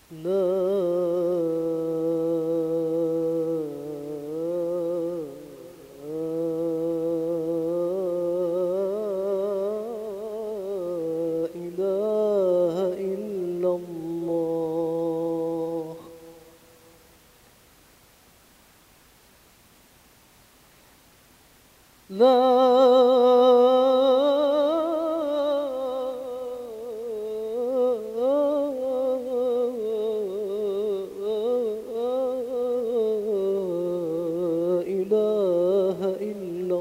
لا إله إلا الله. لا إله إلا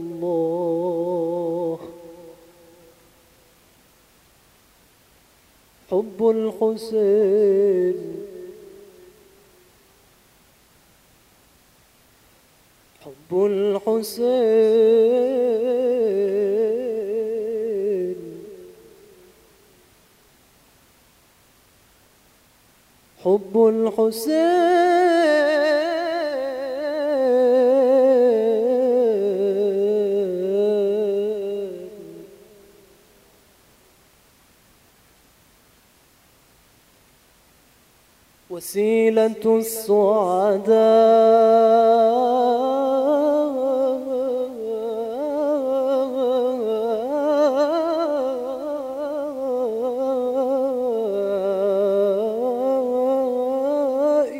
الله. حب الحسين، حب الحسين، حب الحسين وسيلة السعداء،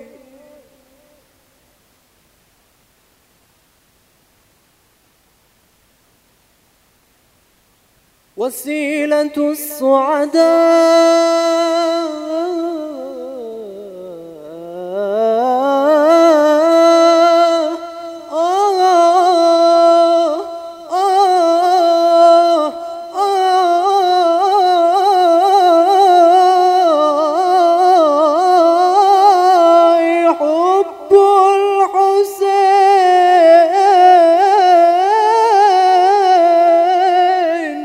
وسيلة حب الحسين،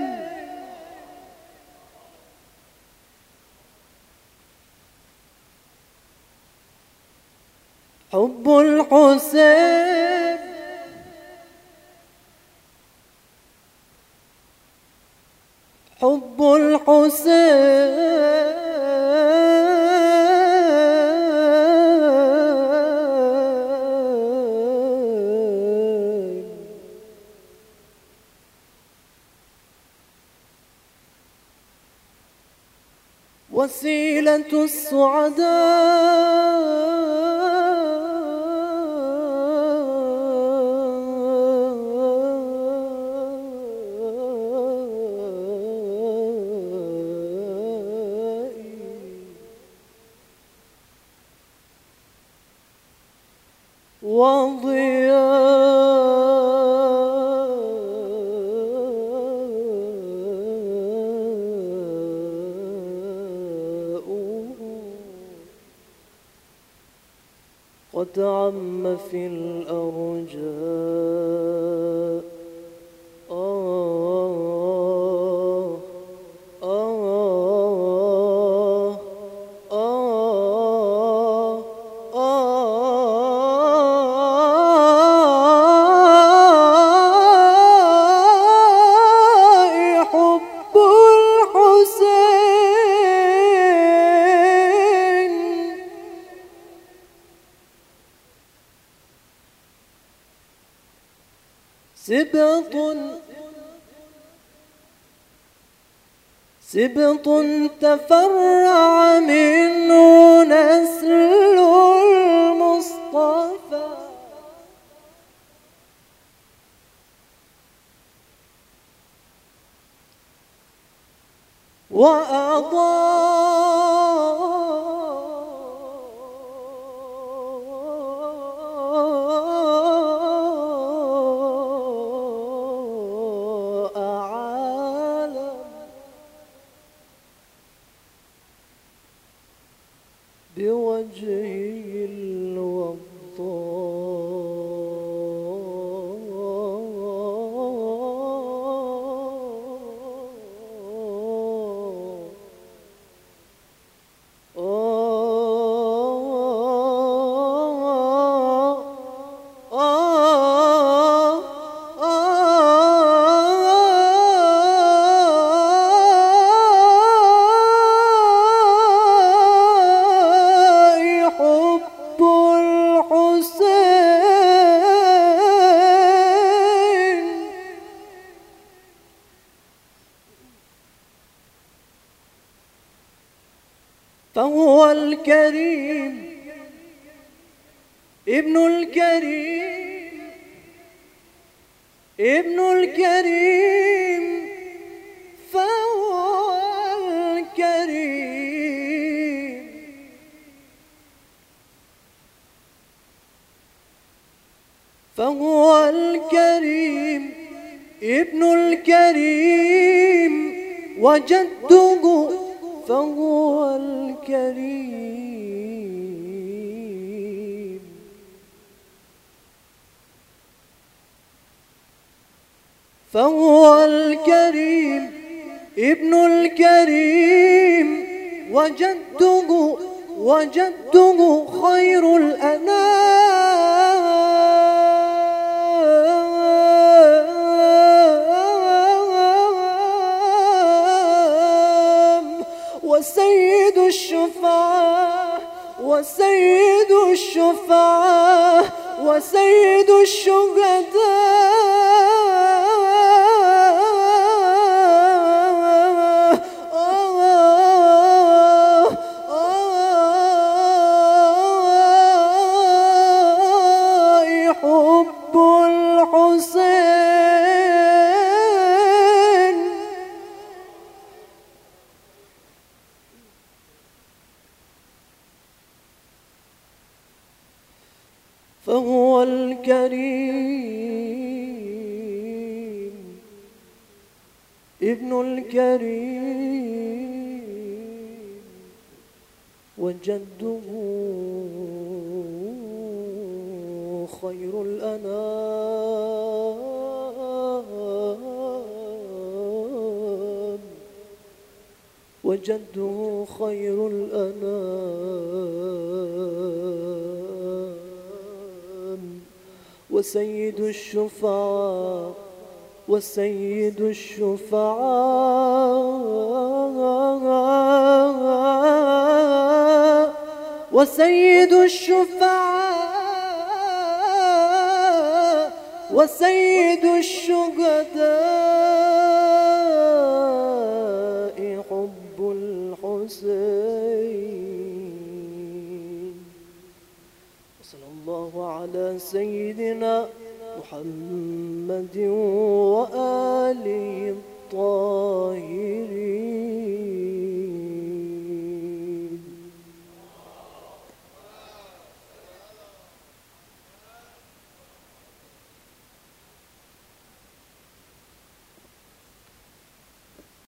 حب الحسين، حب الحسين، وسيلة السعداء، وضياؤه قد عم في الأرجاء. آه آه آه حب الحسين، سبط سبط تفرع منه نسل المصطفى، وأضاء عالم بوجهه فهو الكريم ابن الكريم ابن الكريم فهو الكريم فهو الكريم ابن الكريم وجده فهو الكريم فهو الكريم ابن الكريم وجده خير الأنام وسيد الشفعاء وسيد الشفعاء وسيد الشهداء حب الحسين فهو الكريم ابن الكريم وجده خير الأنام وجده خير الأنام وسيد الشفعاء وسيد الشفعاء وسيد الشفعاء وسيد الشهداء حب الحسين. صلى الله على سيدنا محمد وآله الطاهرين.